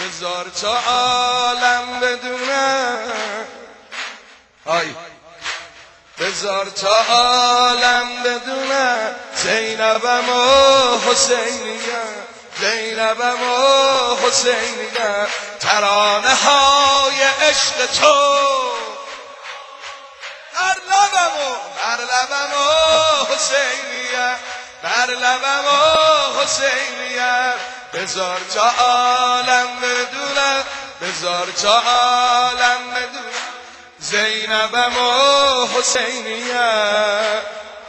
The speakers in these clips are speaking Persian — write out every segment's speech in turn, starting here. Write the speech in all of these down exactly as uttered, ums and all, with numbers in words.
بذار تا عالم بدونه های بذار تا عالم بدونه زینبم و حسینیه زینبم و حسینیه ترانه های عشق تو بر لبم و بر لبم و حسینیه بر لبم و حسینیه بذار تا عالم بدونه بذار تا عالم بدونه زینبم و حسینیه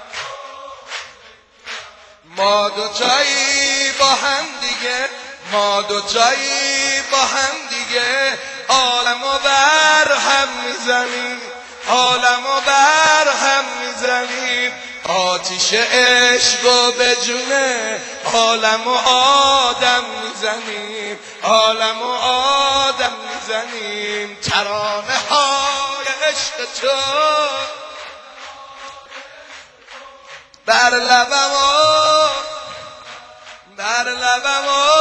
ما دوتایی با هم دیگه ما دوتایی با هم دیگه عالمو بر هم میزنیم عالمو بر هم میزنیم آتیش عشقو به جونه عالمو آدم میزنیم عالمو آدم میزنیم ترانه های عشق تو بر لبم و بر لبم و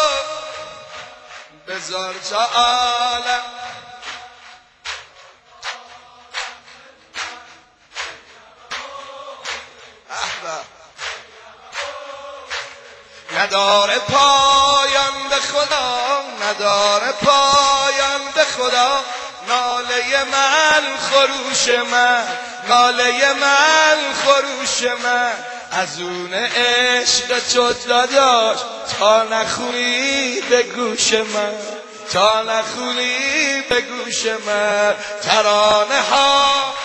بذار تا عالم نداره پایان به خدا نداره پایان به خدا ناله من خروش من ناله من خروش من از اون عشق تو داداش تا نخونی به گوش من تا نخونی به گوش من ترانه ها